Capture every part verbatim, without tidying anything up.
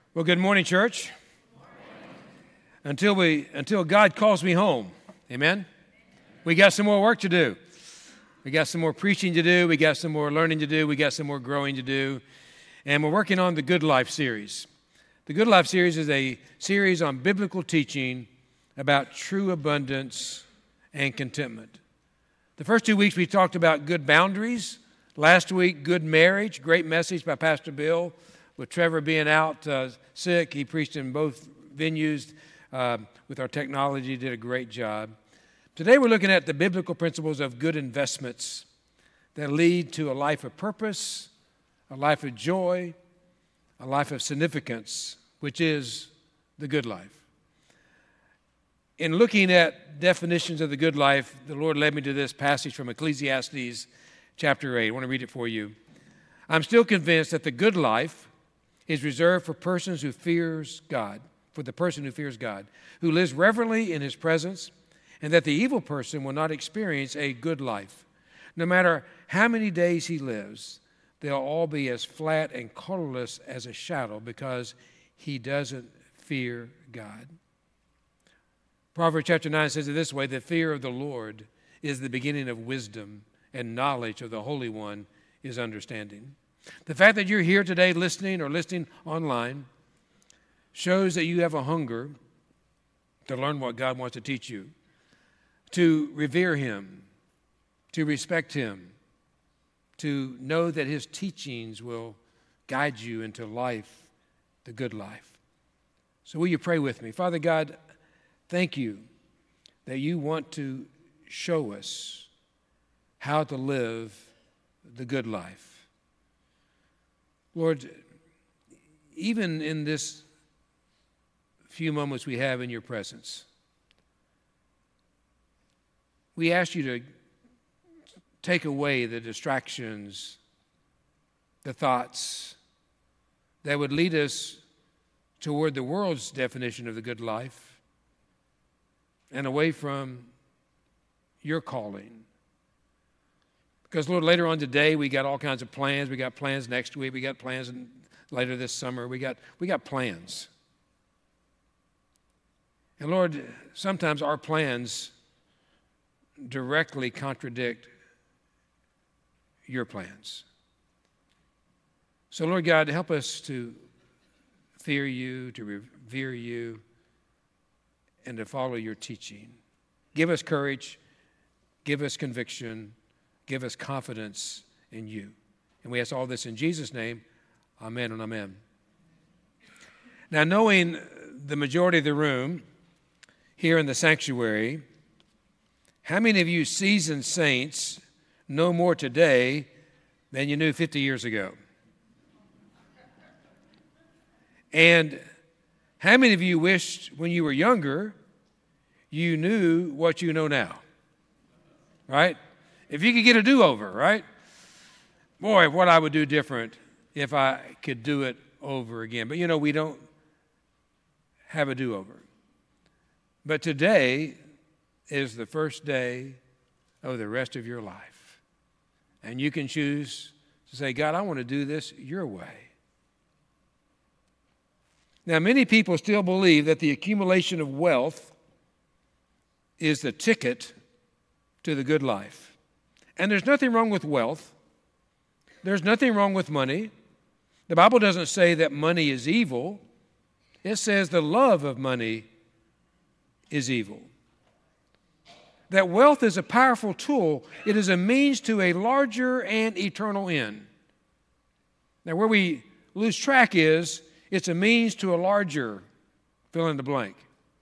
Well, good morning, church. Good morning. Until we, until God calls me home, amen? We got some more work to do. We got some more preaching to do. We got some more learning to do. We got some more growing to do. And we're working on the Good Life series. The Good Life series is a series on biblical teaching about true abundance and contentment. The first two weeks we talked about good boundaries. Last week, good marriage. Great message by Pastor Bill. With Trevor being out uh, sick, he preached in both venues uh, with our technology, did a great job. Today we're looking at the biblical principles of good investments that lead to a life of purpose, a life of joy, a life of significance, which is the good life. In looking at definitions of the good life, the Lord led me to this passage from Ecclesiastes chapter eight. I want to read it for you. I'm still convinced that the good life is reserved for persons who fears God, for the person who fears God, who lives reverently in his presence, and that the evil person will not experience a good life. No matter how many days he lives, they'll all be as flat and colorless as a shadow because he doesn't fear God. Proverbs chapter nine says it this way: the fear of the Lord is the beginning of wisdom, and knowledge of the Holy One is understanding. The fact that you're here today listening or listening online shows that you have a hunger to learn what God wants to teach you, to revere Him, to respect Him, to know that His teachings will guide you into life, the good life. So will you pray with me? Father God, thank you that you want to show us how to live the good life. Lord, even in this few moments we have in your presence, we ask you to take away the distractions, the thoughts that would lead us toward the world's definition of the good life and away from your calling. Because, Lord, later on today, we got all kinds of plans. We got plans next week. We got plans in, later this summer. We got, we got plans. And, Lord, sometimes our plans directly contradict your plans. So, Lord God, help us to fear you, to revere you, and to follow your teaching. Give us courage. Give us conviction. Give us confidence in you. And we ask all this in Jesus' name. Amen and amen. Now, knowing the majority of the room here in the sanctuary, how many of you seasoned saints know more today than you knew fifty years ago? And how many of you wished when you were younger you knew what you know now? Right? If you could get a do-over, right? Boy, what I would do different if I could do it over again. But, you know, we don't have a do-over. But today is the first day of the rest of your life. And you can choose to say, God, I want to do this your way. Now, many people still believe that the accumulation of wealth is the ticket to the good life. And there's nothing wrong with wealth. There's nothing wrong with money. The Bible doesn't say that money is evil. It says the love of money is evil. That wealth is a powerful tool. It is a means to a larger and eternal end. Now, where we lose track is it's a means to a larger, fill in the blank.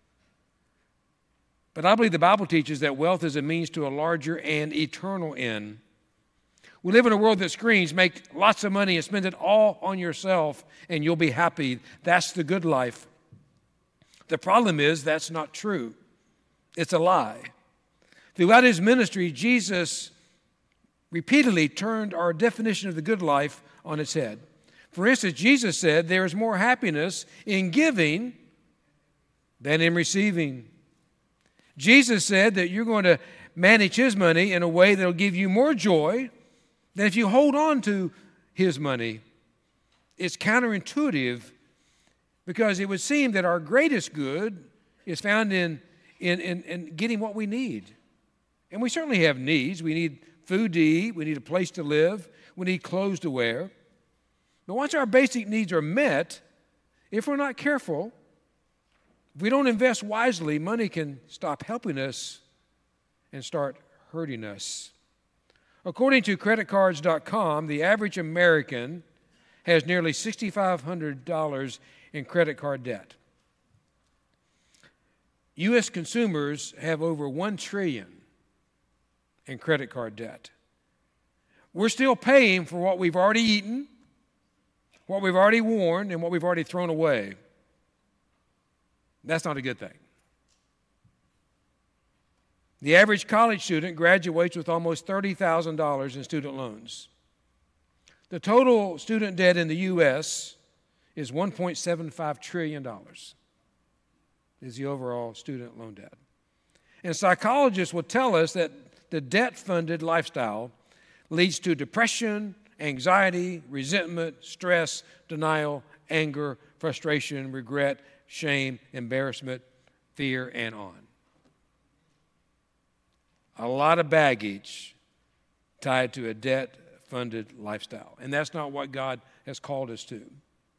But I believe the Bible teaches that wealth is a means to a larger and eternal end. We live in a world that screams, make lots of money and spend it all on yourself and you'll be happy. That's the good life. The problem is that's not true. It's a lie. Throughout his ministry, Jesus repeatedly turned our definition of the good life on its head. For instance, Jesus said there is more happiness in giving than in receiving. Jesus said that you're going to manage his money in a way that will give you more joy than if you hold on to his money. It's counterintuitive Because it would seem that our greatest good is found in, in, in, in getting what we need. And we certainly have needs. We need food to eat. We need a place to live. We need clothes to wear. But once our basic needs are met, if we're not careful, if we don't invest wisely, money can stop helping us and start hurting us. According to credit cards dot com, the average American has nearly six thousand five hundred dollars in credit card debt. U S consumers have over one trillion dollars in credit card debt. We're still paying for what we've already eaten, what we've already worn, and what we've already thrown away. That's not a good thing. The average college student graduates with almost thirty thousand dollars in student loans. The total student debt in the U S is one point seven five trillion dollars, is the overall student loan debt. And psychologists will tell us that the debt-funded lifestyle leads to depression, anxiety, resentment, stress, denial, anger, frustration, regret, shame, embarrassment, fear, and on. A lot of baggage tied to a debt-funded lifestyle. And that's not what God has called us to.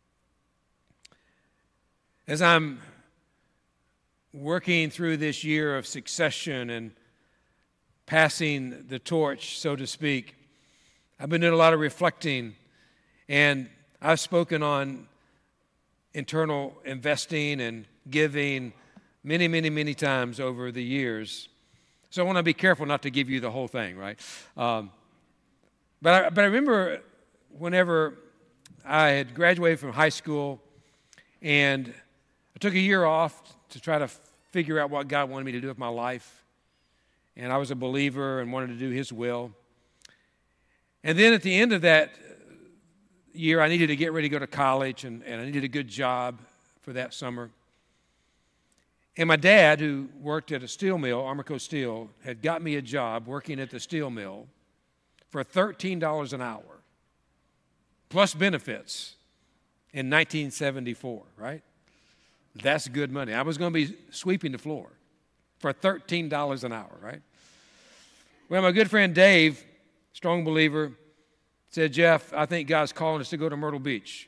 As I'm working through this year of succession and passing the torch, so to speak, I've been doing a lot of reflecting, and I've spoken on internal investing and giving many, many, many times over the years. So I want to be careful not to give you the whole thing, right? Um, but, I, but I remember whenever I had graduated from high school, and I took a year off to try to figure out what God wanted me to do with my life. And I was a believer and wanted to do His will. And then at the end of that year, I needed to get ready to go to college, and, and I needed a good job for that summer. And my dad, who worked at a steel mill, Armico Steel, had got me a job working at the steel mill for thirteen dollars an hour, plus benefits, in nineteen seventy-four, right? That's good money. I was going to be sweeping the floor for thirteen dollars an hour, right? Well, my good friend Dave, strong believer, said, Jeff, I think God's calling us to go to Myrtle Beach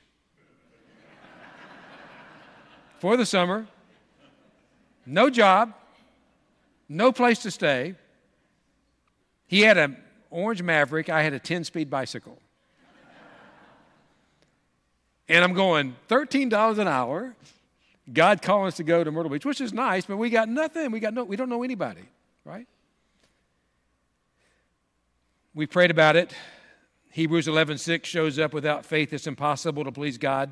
for the summer. No job, no place to stay. He had an orange Maverick. I had a ten-speed bicycle. And I'm going, thirteen dollars an hour. God calling us to go to Myrtle Beach, which is nice, but we got nothing. We got no. We don't know anybody, right? We prayed about it. Hebrews eleven six shows up, without faith it's impossible to please God.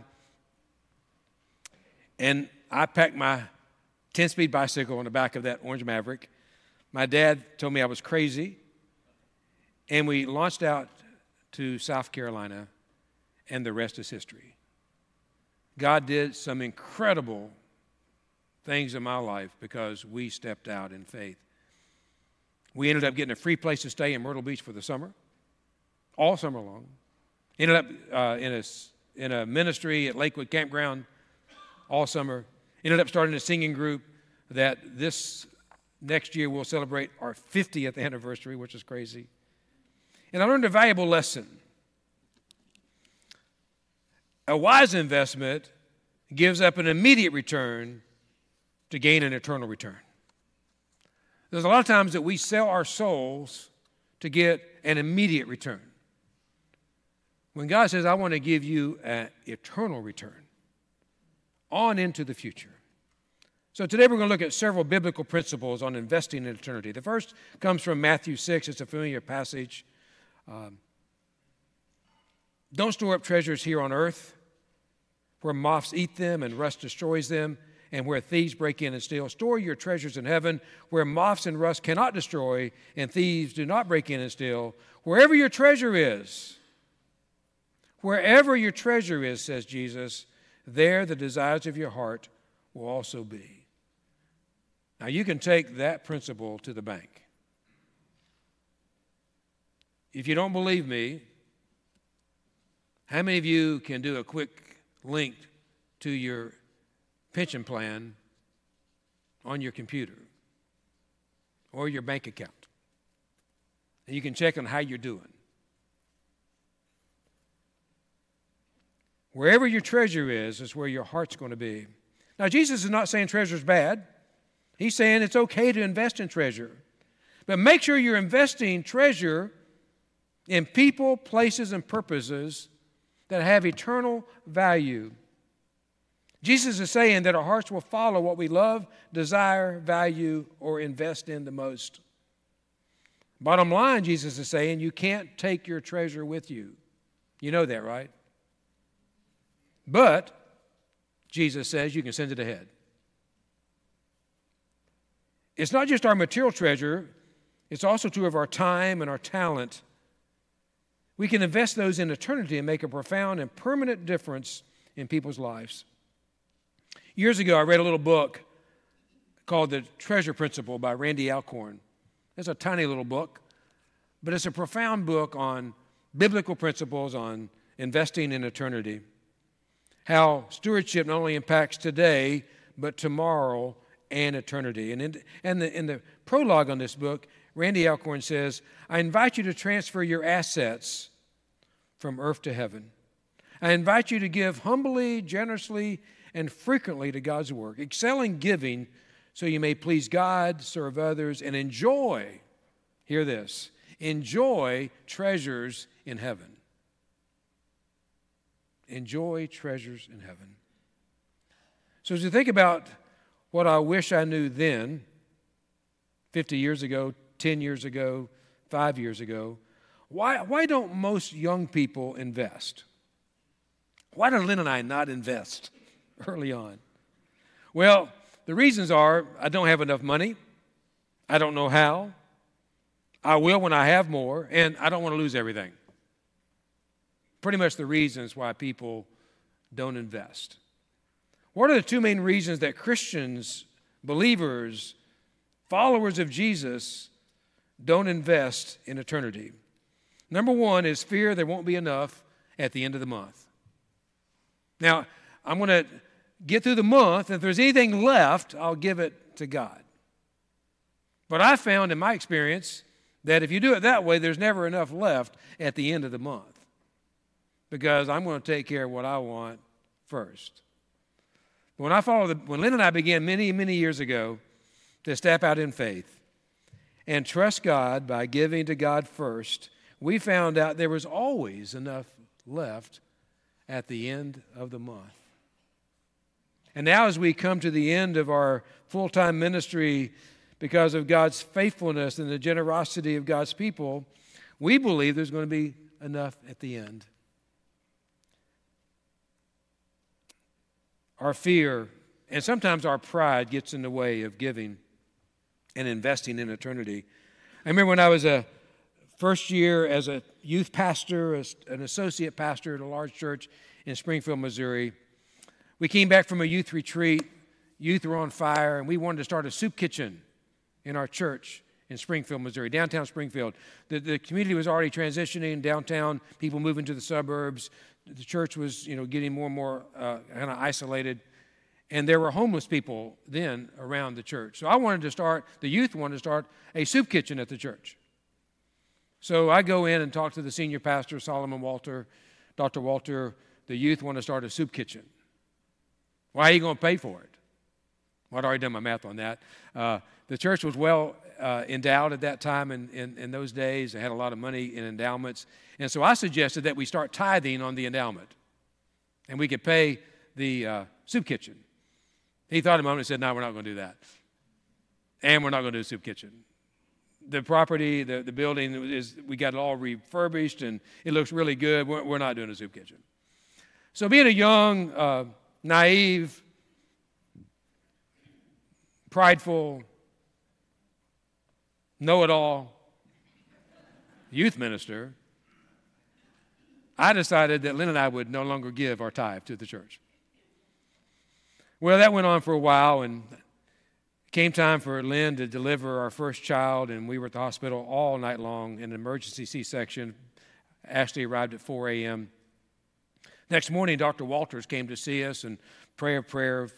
And I packed my ten-speed bicycle on the back of that orange Maverick. My dad told me I was crazy. And we launched out to South Carolina, and the rest is history. God did some incredible things in my life because we stepped out in faith. We ended up getting a free place to stay in Myrtle Beach for the summer, all summer long. Ended up uh, in, a, in a ministry at Lakewood Campground all summer. Ended up starting a singing group that this next year we'll celebrate our fiftieth anniversary, which is crazy. And I learned a valuable lesson. A wise investment gives up an immediate return to gain an eternal return. There's a lot of times that we sell our souls to get an immediate return. When God says, I want to give you an eternal return on into the future. So today we're going to look at several biblical principles on investing in eternity. The first comes from Matthew six. It's a familiar passage. Um, Don't store up treasures here on earth, where moths eat them and rust destroys them, and where thieves break in and steal. Store your treasures in heaven, where moths and rust cannot destroy, and thieves do not break in and steal. Wherever your treasure is, wherever your treasure is, says Jesus, there the desires of your heart will also be. Now you can take that principle to the bank. If you don't believe me, how many of you can do a quick link to your pension plan on your computer or your bank account. And you can check on how you're doing. Wherever your treasure is, is where your heart's going to be. Now, Jesus is not saying treasure's bad. He's saying it's okay to invest in treasure. But make sure you're investing treasure in people, places, and purposes that have eternal value. Jesus is saying that our hearts will follow what we love, desire, value, or invest in the most. Bottom line, Jesus is saying you can't take your treasure with you. You know that, right? But Jesus says you can send it ahead. It's not just our material treasure, it's also true of our time and our talent. We can invest those in eternity and make a profound and permanent difference in people's lives. Years ago, I read a little book called The Treasure Principle by Randy Alcorn. It's a tiny little book, but it's a profound book on biblical principles on investing in eternity. How stewardship not only impacts today, but tomorrow and eternity. And in, and the, in the prologue on this book, Randy Alcorn says, I invite you to transfer your assets from earth to heaven. I invite you to give humbly, generously, and frequently to God's work, excel in giving so you may please God, serve others, and enjoy, hear this, enjoy treasures in heaven. Enjoy treasures in heaven. So as you think about what I wish I knew then, fifty years ago, ten years ago, five years ago, why, why don't most young people invest? Why did Lynn and I not invest early on? Well, the reasons are I don't have enough money, I don't know how, I will when I have more, and I don't want to lose everything. Pretty much the reasons why people don't invest. What are the two main reasons that Christians, believers, followers of Jesus don't invest in eternity? Number one is fear there won't be enough at the end of the month. Now, I'm going to get through the month. If there's anything left, I'll give it to God. But I found in my experience that if you do it that way, there's never enough left at the end of the month. Because I'm going to take care of what I want first. When I followed, the, when Lynn and I began many, many years ago to step out in faith and trust God by giving to God first, we found out there was always enough left at the end of the month. And now as we come to the end of our full-time ministry because of God's faithfulness and the generosity of God's people, we believe there's going to be enough at the end. Our fear and sometimes our pride gets in the way of giving and investing in eternity. I remember when I was a first year as a youth pastor, as an associate pastor at a large church in Springfield, Missouri. We came back from a youth retreat. Youth were on fire, and we wanted to start a soup kitchen in our church in Springfield, Missouri, downtown Springfield. The, the community was already transitioning downtown, people moving to the suburbs. The church was, you know, getting more and more uh, kind of isolated. And there were homeless people then around the church. So I wanted to start, the youth wanted to start a soup kitchen at the church. So I go in and talk to the senior pastor, Solomon Walter. Doctor Walter, the youth want to start a soup kitchen. Why are you going to pay for it? Well, I'd already done my math on that. Uh, the church was well uh, endowed at that time in, in, in those days. They had a lot of money in endowments. And so I suggested that we start tithing on the endowment. And we could pay the uh, soup kitchen. He thought a moment and said, no, we're not going to do that. And we're not going to do a soup kitchen. The property, the, the building, is we got it all refurbished, and it looks really good. We're, we're not doing a soup kitchen. So being a young, uh, naive, prideful, know-it-all youth minister, I decided that Lynn and I would no longer give our tithe to the church. Well, that went on for a while, and it came time for Lynn to deliver our first child, and we were at the hospital all night long in an emergency C-section. Ashley arrived at four a.m. Next morning, Doctor Walters came to see us and pray a prayer of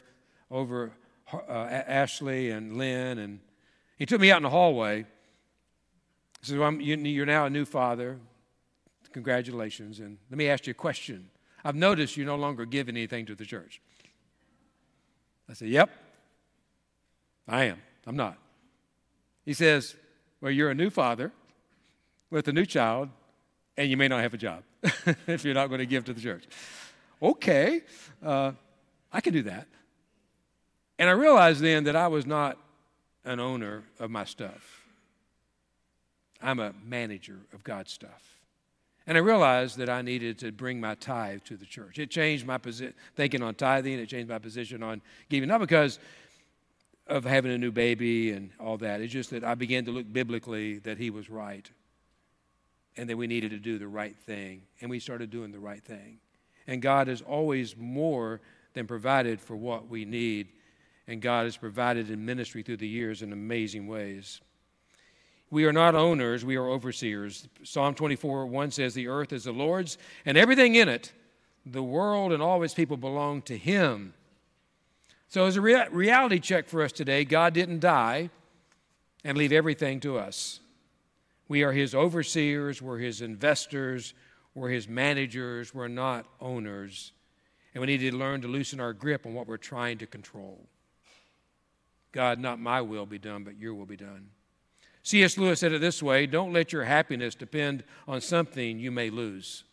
over uh, Ashley and Lynn, and he took me out in the hallway. He said, well, I'm, you're now a new father. Congratulations. And let me ask you a question. I've noticed you no longer give anything to the church. I said, yep, I am. I'm not. He says, well, you're a new father with a new child, and you may not have a job if you're not going to give to the church. Okay, uh, I can do that. And I realized then that I was not an owner of my stuff. I'm a manager of God's stuff. And I realized that I needed to bring my tithe to the church. It changed my posi- thinking on tithing. It changed my position on giving, not because of having a new baby and all that. It's just that I began to look biblically that he was right and that we needed to do the right thing. And we started doing the right thing. And God has always more than provided for what we need. And God has provided in ministry through the years in amazing ways. We are not owners, we are overseers. Psalm twenty-four one says, the earth is the Lord's and everything in it, the world and all its people belong to him. So as a rea- reality check for us today, God didn't die and leave everything to us. We are his overseers, we're his investors, we're his managers, we're not owners. And we need to learn to loosen our grip on what we're trying to control. God, not my will be done, but your will be done. C S Lewis said it this way, don't let your happiness depend on something you may lose.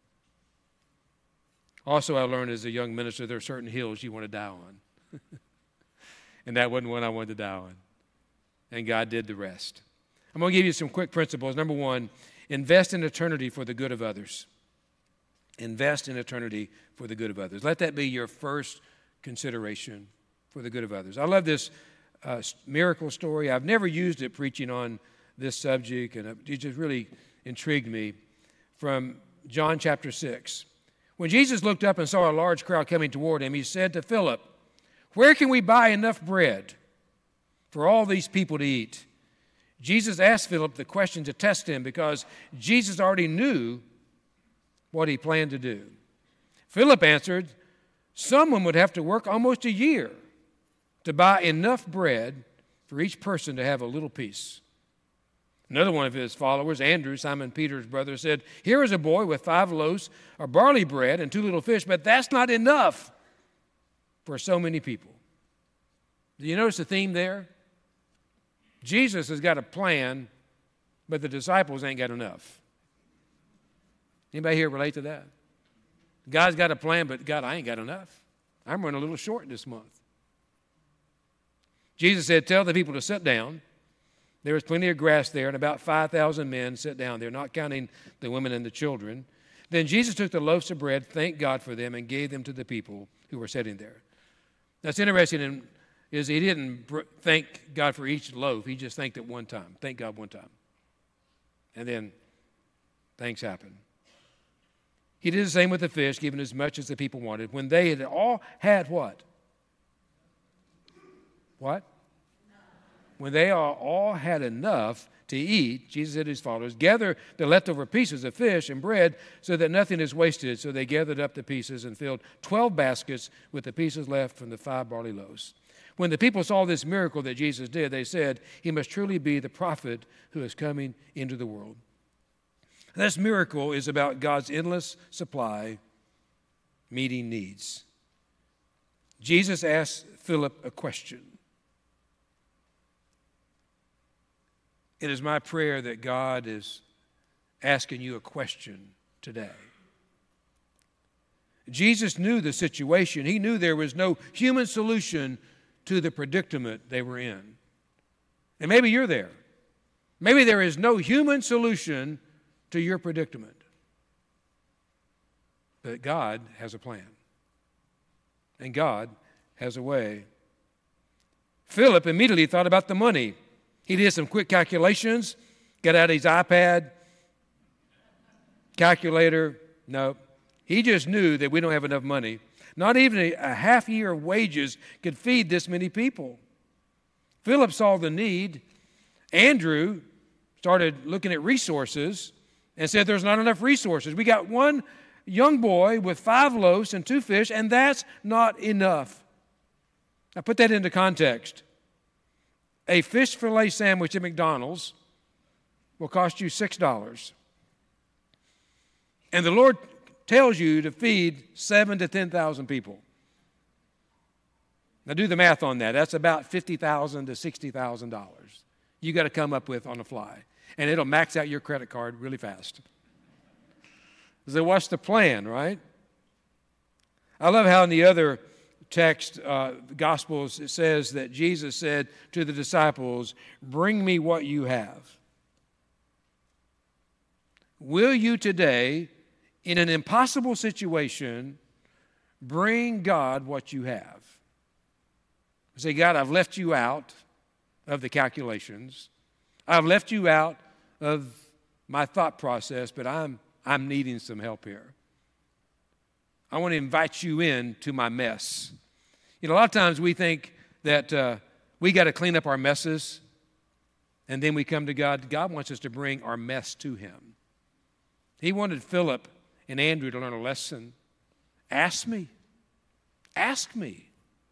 Also, I learned as a young minister, there are certain hills you want to die on. And that wasn't one I wanted to die on. And God did the rest. I'm going to give you some quick principles. Number one, invest in eternity for the good of others. Invest in eternity for the good of others. Let that be your first consideration for the good of others. I love this Uh, miracle story. I've never used it preaching on this subject, and it just really intrigued me. From John chapter six. When Jesus looked up and saw a large crowd coming toward him, he said to Philip, where can we buy enough bread for all these people to eat? Jesus asked Philip the question to test him because Jesus already knew what he planned to do. Philip answered, someone would have to work almost a year to buy enough bread for each person to have a little piece. Another one of his followers, Andrew, Simon Peter's brother, said, here is a boy with five loaves of barley bread and two little fish, but that's not enough for so many people. Do you notice the theme there? Jesus has got a plan, but the disciples ain't got enough. Anybody here relate to that? God's got a plan, but God, I ain't got enough. I'm running a little short this month. Jesus said, tell the people to sit down. There was plenty of grass there, and about five thousand men sat down there, not counting the women and the children. Then Jesus took the loaves of bread, thanked God for them, and gave them to the people who were sitting there. That's interesting in, is he didn't thank God for each loaf. He just thanked it one time. Thank God one time. And then things happened. He did the same with the fish, giving as much as the people wanted. When they had all had what? What? When they all had enough to eat, Jesus said to his followers, gather the leftover pieces of fish and bread so that nothing is wasted. So they gathered up the pieces and filled twelve baskets with the pieces left from the five barley loaves. When the people saw this miracle that Jesus did, they said, he must truly be the prophet who is coming into the world. This miracle is about God's endless supply meeting needs. Jesus asked Philip a question. It is my prayer that God is asking you a question today. Jesus knew the situation. He knew there was no human solution to the predicament they were in. And maybe you're there. Maybe there is no human solution to your predicament. But God has a plan. And God has a way. Philip immediately thought about the money. He did some quick calculations, got out his iPad, calculator. No, he just knew that we don't have enough money. Not even a, a half year of wages could feed this many people. Philip saw the need. Andrew started looking at resources and said there's not enough resources. We got one young boy with five loaves and two fish, and that's not enough. Now put that into context. A fish fillet sandwich at McDonald's will cost you six dollars. And the Lord tells you to feed seven to ten thousand people. Now do the math on that. That's about fifty thousand to sixty thousand dollars you got to come up with on the fly. And it'll max out your credit card really fast. So what's the plan, right? I love how in the other text, uh, the Gospels, it says that Jesus said to the disciples, "Bring me what you have." Will you today, in an impossible situation, bring God what you have? Say, God, I've left you out of the calculations. I've left you out of my thought process, but I'm, I'm needing some help here. I want to invite you in to my mess. You know, a lot of times we think that uh, we got to clean up our messes, and then we come to God. God wants us to bring our mess to him. He wanted Philip and Andrew to learn a lesson. Ask me. Ask me.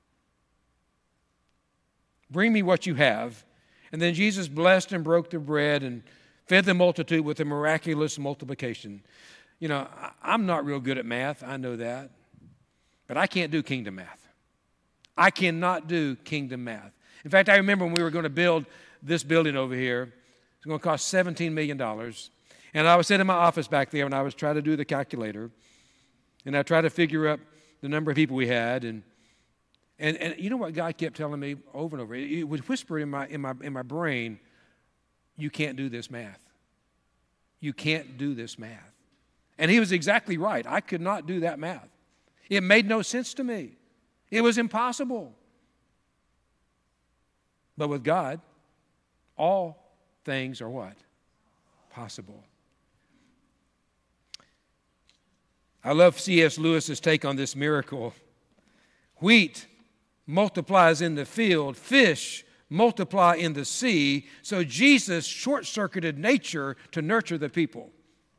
Bring me what you have. And then Jesus blessed and broke the bread and fed the multitude with a miraculous multiplication. You know, I'm not real good at math. I know that. But I can't do kingdom math. I cannot do kingdom math. In fact, I remember when we were going to build this building over here, it was going to cost seventeen million dollars. And I was sitting in my office back there, and I was trying to do the calculator. And I tried to figure up the number of people we had. And And, and you know what God kept telling me over and over? It would whisper in my, in my, in my brain, you can't do this math. You can't do this math. And he was exactly right. I could not do that math. It made no sense to me. It was impossible. But with God, all things are what? Possible. I love C S Lewis's take on this miracle. Wheat multiplies in the field, fish multiply in the sea, so Jesus short-circuited nature to nurture the people.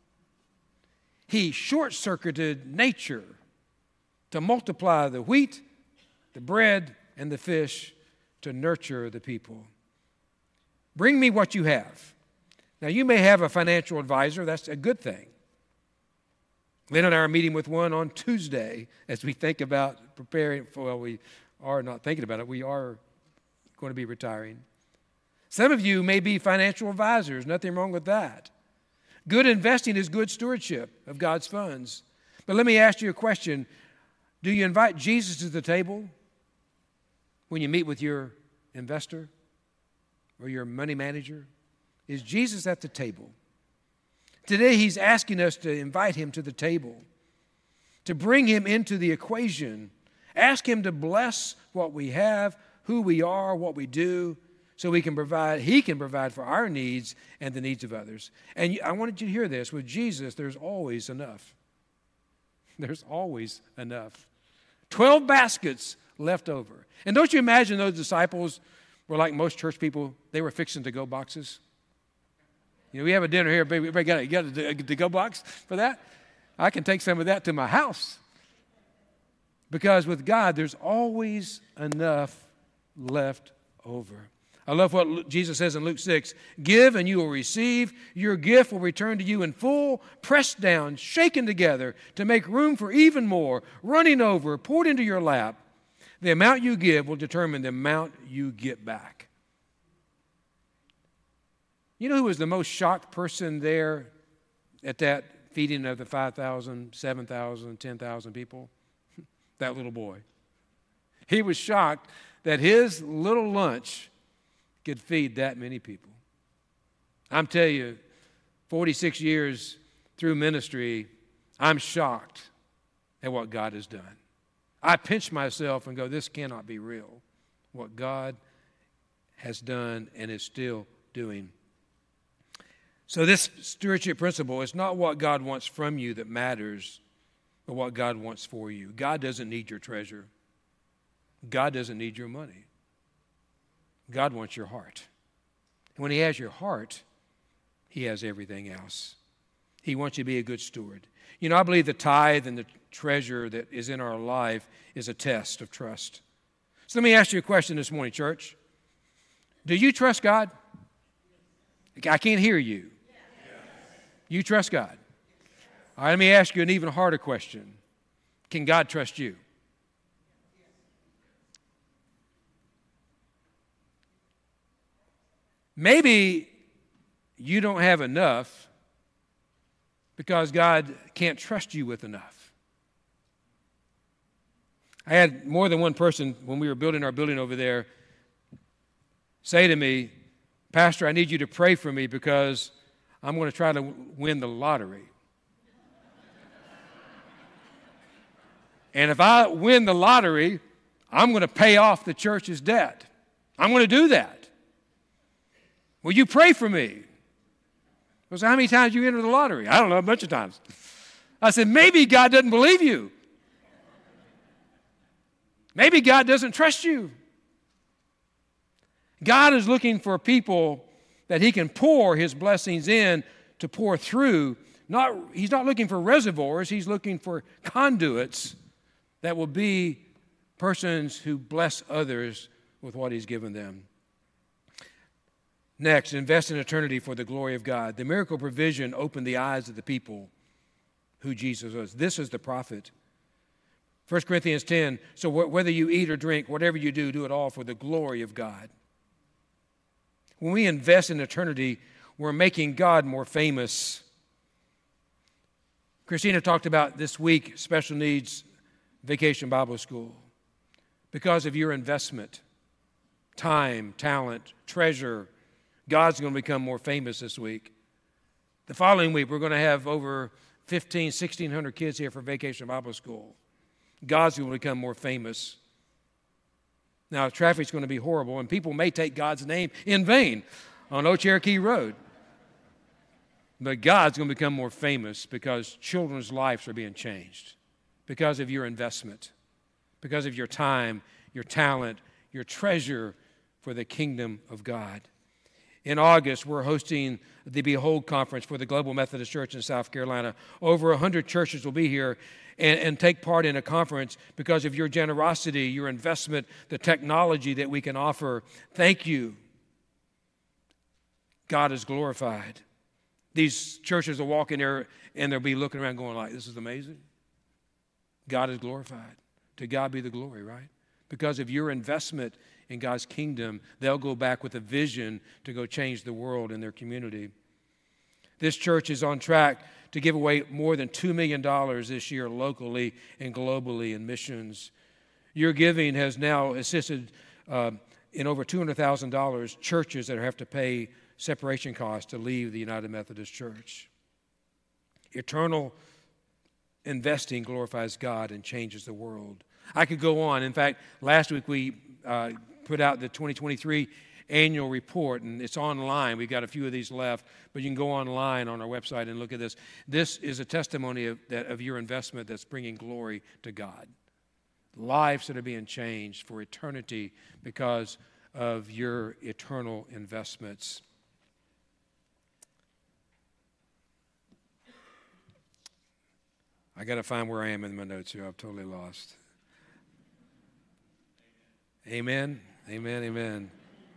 He short-circuited nature to multiply the wheat, the bread, and the fish to nurture the people. Bring me what you have. Now, you may have a financial advisor. That's a good thing. Lynn and I are meeting with one on Tuesday as we think about preparing for, well, we are not thinking about it. We are going to be retiring. Some of you may be financial advisors. Nothing wrong with that. Good investing is good stewardship of God's funds. But let me ask you a question. Do you invite Jesus to the table when you meet with your investor or your money manager? Is Jesus at the table? Today, he's asking us to invite him to the table, to bring him into the equation. Ask him to bless what we have, who we are, what we do, so we can provide, he can provide for our needs and the needs of others. And I wanted you to hear this. With Jesus, there's always enough. There's always enough. Twelve baskets left over. And don't you imagine those disciples were like most church people? They were fixing to-go boxes. You know, we have a dinner here. Everybody got a, got a to-go box for that? I can take some of that to my house. Because with God, there's always enough left over. I love what Jesus says in Luke six. Give and you will receive. Your gift will return to you in full, pressed down, shaken together to make room for even more, running over, poured into your lap. The amount you give will determine the amount you get back. You know who was the most shocked person there at that feeding of the five thousand, seven thousand, ten thousand people? That little boy. He was shocked that his little lunch could feed that many people. I'm telling you, forty-six years through ministry, I'm shocked at what God has done. I pinch myself and go, this cannot be real. What God has done and is still doing. So this stewardship principle is not what God wants from you that matters, but what God wants for you. God doesn't need your treasure. God doesn't need your money. God wants your heart. And when he has your heart, he has everything else. He wants you to be a good steward. You know, I believe the tithe and the treasure that is in our life is a test of trust. So let me ask you a question this morning, church. Do you trust God? I can't hear you. You trust God. All right, let me ask you an even harder question. Can God trust you? Maybe you don't have enough because God can't trust you with enough. I had more than one person when we were building our building over there say to me, Pastor, I need you to pray for me because I'm going to try to win the lottery. And if I win the lottery, I'm going to pay off the church's debt. I'm going to do that. Will you pray for me? I said, how many times you enter the lottery? I don't know, a bunch of times. I said, maybe God doesn't believe you. Maybe God doesn't trust you. God is looking for people that he can pour his blessings in to pour through. Not, he's not looking for reservoirs. He's looking for conduits that will be persons who bless others with what he's given them. Next, invest in eternity for the glory of God. The miracle provision opened the eyes of the people who Jesus was. This is the prophet. First Corinthians ten, so whether you eat or drink, whatever you do, do it all for the glory of God. When we invest in eternity, we're making God more famous. Christina talked about this week, special needs vacation Bible school. Because of your investment, time, talent, treasure, God's going to become more famous this week. The following week, we're going to have over fifteen, sixteen hundred kids here for Vacation Bible School. God's going to become more famous. Now, traffic's going to be horrible, and people may take God's name in vain on Old Cherokee Road. But God's going to become more famous because children's lives are being changed because of your investment, because of your time, your talent, your treasure for the kingdom of God. In August, we're hosting the Behold Conference for the Global Methodist Church in South Carolina. Over one hundred churches will be here and, and take part in a conference because of your generosity, your investment, the technology that we can offer. Thank you. God is glorified. These churches will walk in there and they'll be looking around going like, this is amazing. God is glorified. To God be the glory, right? Because of your investment in God's kingdom, they'll go back with a vision to go change the world in their community. This church is on track to give away more than two million dollars this year locally and globally in missions. Your giving has now assisted uh, in over two hundred thousand dollars churches that have to pay separation costs to leave the United Methodist Church. Eternal investing glorifies God and changes the world. I could go on. In fact, last week we uh, put out the twenty twenty-three annual report, and it's online. We've got a few of these left, but you can go online on our website and look at this. This is a testimony of, that, of your investment that's bringing glory to God. Lives that are being changed for eternity because of your eternal investments. I got to find where I am in my notes here. I've totally lost. Amen, amen, amen.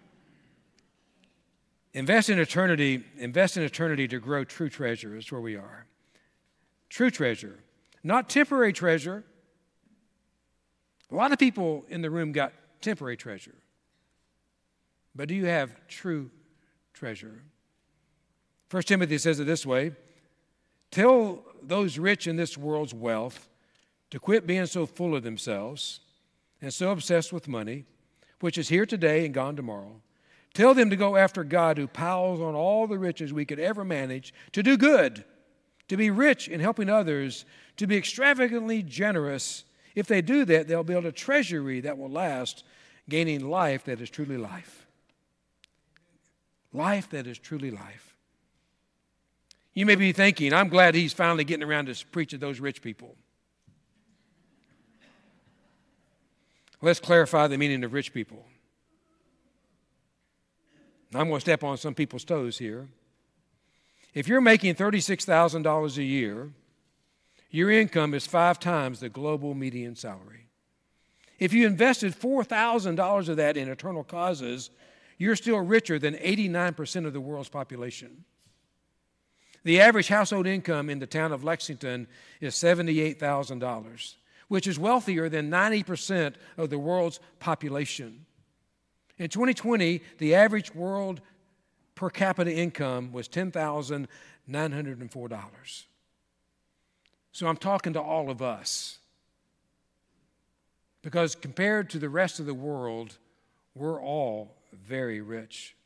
Invest in eternity, invest in eternity to grow true treasure is where we are. True treasure, not temporary treasure. A lot of people in the room got temporary treasure. But do you have true treasure? First Timothy says it this way, tell those rich in this world's wealth to quit being so full of themselves and so obsessed with money, which is here today and gone tomorrow. Tell them to go after God who piles on all the riches we could ever manage, to do good, to be rich in helping others, to be extravagantly generous. If they do that, they'll build a treasury that will last, gaining life that is truly life. Life that is truly life. You may be thinking, I'm glad he's finally getting around to preach to those rich people. Let's clarify the meaning of rich people. I'm going to step on some people's toes here. If you're making thirty-six thousand dollars a year, your income is five times the global median salary. If you invested four thousand dollars of that in eternal causes, you're still richer than eighty-nine percent of the world's population. The average household income in the town of Lexington is seventy-eight thousand dollars, which is wealthier than ninety percent of the world's population. In twenty twenty, the average world per capita income was ten thousand nine hundred four dollars. So I'm talking to all of us, because compared to the rest of the world, we're all very rich.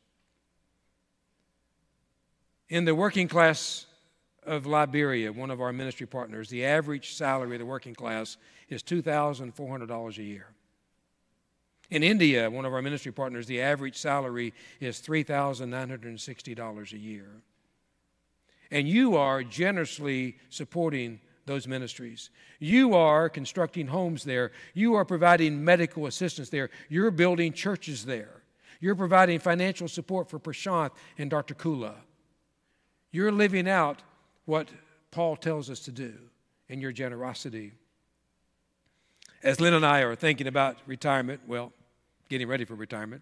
In the working class of Liberia, one of our ministry partners, the average salary of the working class is two thousand four hundred dollars a year. In India, one of our ministry partners, the average salary is three thousand nine hundred sixty dollars a year. And you are generously supporting those ministries. You are constructing homes there. You are providing medical assistance there. You're building churches there. You're providing financial support for Prashant and Doctor Kula. You're living out what Paul tells us to do in your generosity. As Lynn and I are thinking about retirement, well, getting ready for retirement,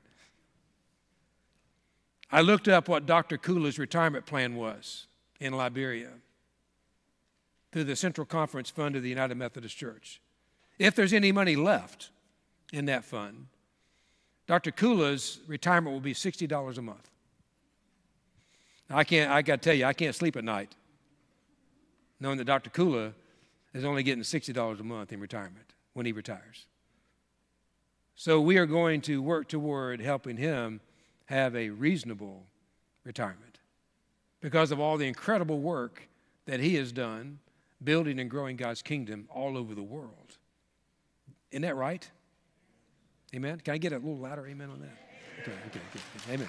I looked up what Doctor Kula's retirement plan was in Liberia through the Central Conference Fund of the United Methodist Church. If there's any money left in that fund, Doctor Kula's retirement will be sixty dollars a month. Now, I can't, I got to tell you, I can't sleep at night knowing that Doctor Kula is only getting sixty dollars a month in retirement when he retires. So we are going to work toward helping him have a reasonable retirement because of all the incredible work that he has done building and growing God's kingdom all over the world. Isn't that right? Amen? Can I get a little louder amen on that? Okay, okay, okay, okay. Amen.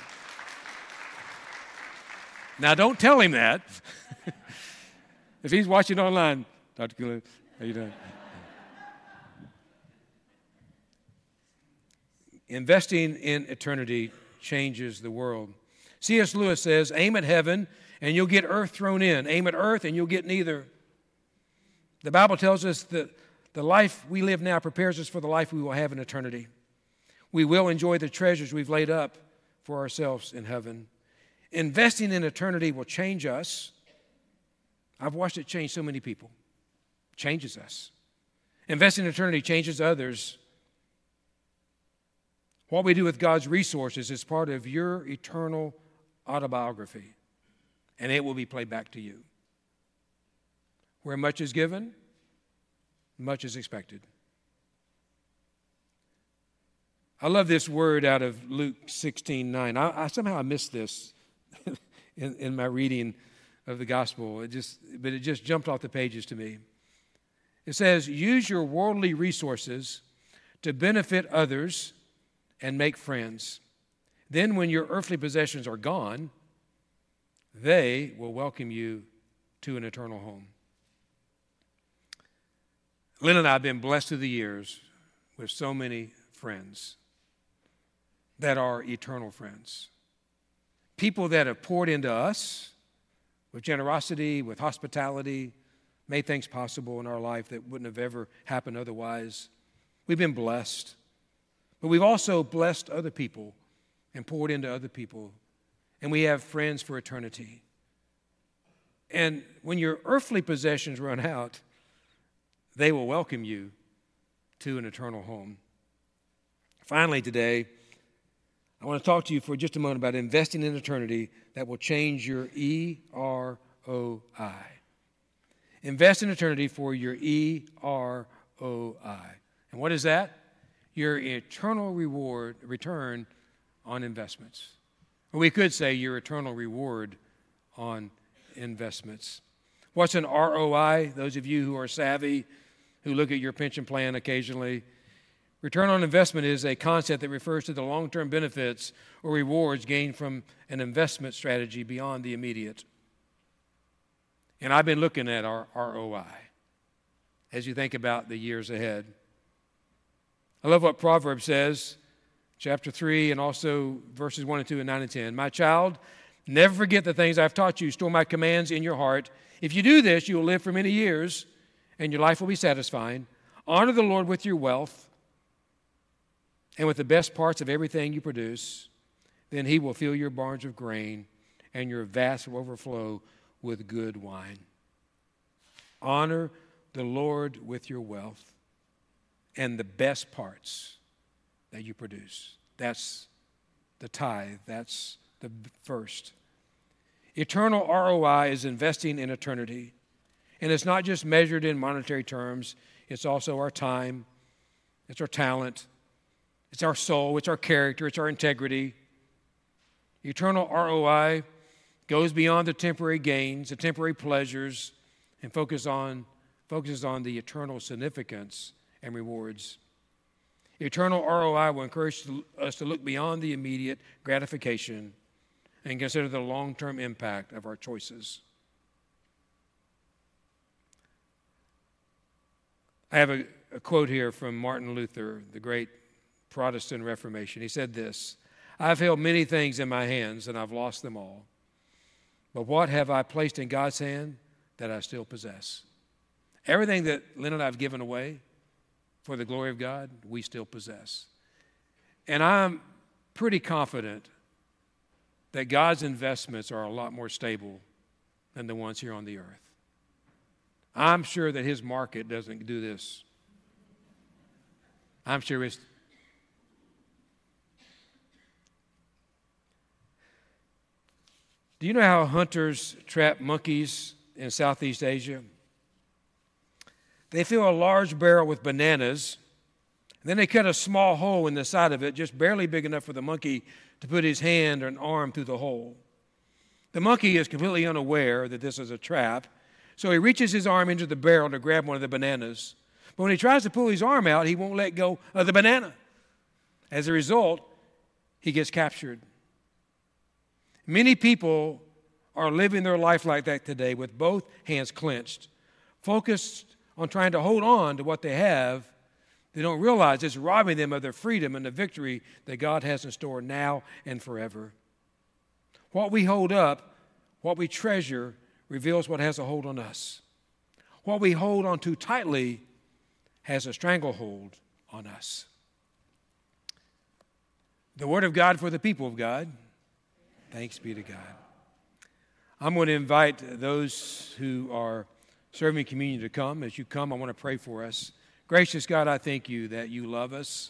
Now, don't tell him that. If he's watching online, Doctor Kula, how you doing? Investing in eternity changes the world. C S Lewis says, aim at heaven and you'll get earth thrown in. Aim at earth and you'll get neither. The Bible tells us that the life we live now prepares us for the life we will have in eternity. We will enjoy the treasures we've laid up for ourselves in heaven. Investing in eternity will change us. I've watched it change so many people. It changes us. Investing in eternity changes others. What we do with God's resources is part of your eternal autobiography, and it will be played back to you. Where much is given, much is expected. I love this word out of Luke sixteen nine. I, I somehow I missed this in, in my reading of the gospel. It just, but it just jumped off the pages to me. It says, use your worldly resources to benefit others and make friends. Then when your earthly possessions are gone, they will welcome you to an eternal home. Lynn and I have been blessed through the years with so many friends that are eternal friends. People that have poured into us with generosity, with hospitality, made things possible in our life that wouldn't have ever happened otherwise. We've been blessed. But we've also blessed other people and poured into other people. And we have friends for eternity. And when your earthly possessions run out, they will welcome you to an eternal home. Finally today, I want to talk to you for just a moment about investing in eternity that will change your E R O I. Invest in eternity for your E R O I. And what is that? Your eternal reward, return on investments. Or we could say your eternal reward on investments. What's an R O I? Those of you who are savvy, who look at your pension plan occasionally, return on investment is a concept that refers to the long-term benefits or rewards gained from an investment strategy beyond the immediate. And I've been looking at our R O I as you think about the years ahead. I love what Proverbs says, chapter three, and also verses one and two and nine and ten. My child, never forget the things I've taught you. Store my commands in your heart. If you do this, you will live for many years, and your life will be satisfying. Honor the Lord with your wealth and with the best parts of everything you produce, then he will fill your barns with grain, and your vats will overflow with good wine. Honor the Lord with your wealth and the best parts that you produce. That's the tithe. That's the first. Eternal R O I is investing in eternity. And it's not just measured in monetary terms. It's also our time. It's our talent. It's our soul. It's our character. It's our integrity. Eternal R O I goes beyond the temporary gains, the temporary pleasures, and focus on, focuses on the eternal significance and rewards. Eternal R O I will encourage us to look beyond the immediate gratification and consider the long-term impact of our choices. I have a, a quote here from Martin Luther, the great Protestant Reformation. He said this, "I've held many things in my hands, and I've lost them all. But what have I placed in God's hand that I still possess?" Everything that Lynn and I have given away for the glory of God, we still possess. And I'm pretty confident that God's investments are a lot more stable than the ones here on the earth. I'm sure that his market doesn't do this. I'm sure it's... Do you know how hunters trap monkeys in Southeast Asia? They fill a large barrel with bananas, and then they cut a small hole in the side of it, just barely big enough for the monkey to put his hand or an arm through the hole. The monkey is completely unaware that this is a trap, so he reaches his arm into the barrel to grab one of the bananas. But when he tries to pull his arm out, he won't let go of the banana. As a result, he gets captured. Many people are living their life like that today with both hands clenched, focused on trying to hold on to what they have. They don't realize it's robbing them of their freedom and the victory that God has in store now and forever. What we hold up, what we treasure, reveals what has a hold on us. What we hold on too tightly has a stranglehold on us. The word of God for the people of God. Thanks be to God. I'm going to invite those who are serving communion to come. As you come, I want to pray for us. Gracious God, I thank you that you love us,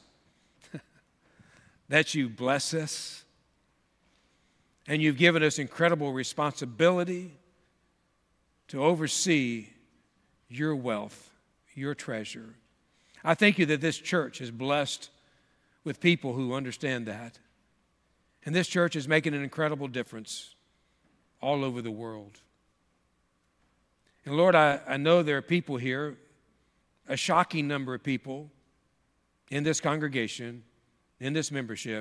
that you bless us, and you've given us incredible responsibility to oversee your wealth, your treasure. I thank you that this church is blessed with people who understand that. And this church is making an incredible difference all over the world. And Lord, I, I know there are people here, a shocking number of people in this congregation, in this membership,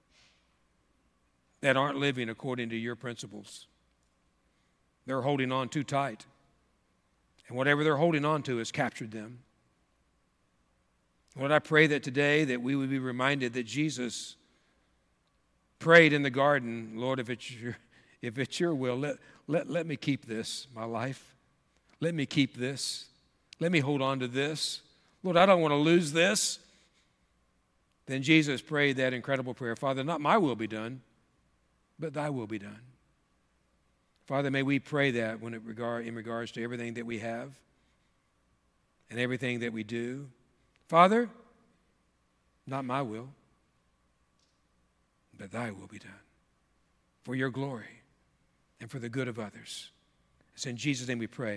that aren't living according to your principles. They're holding on too tight. And whatever they're holding on to has captured them. Lord, I pray that today that we would be reminded that Jesus prayed in the garden, Lord, if it's your, if it's your will, let, let, let me keep this, my life. Let me keep this. Let me hold on to this. Lord, I don't want to lose this. Then Jesus prayed that incredible prayer, Father, not my will be done, but thy will be done. Father, may we pray that when it regard, in regards to everything that we have and everything that we do. Father, not my will, but thy will be done for your glory and for the good of others. It's in Jesus' name we pray.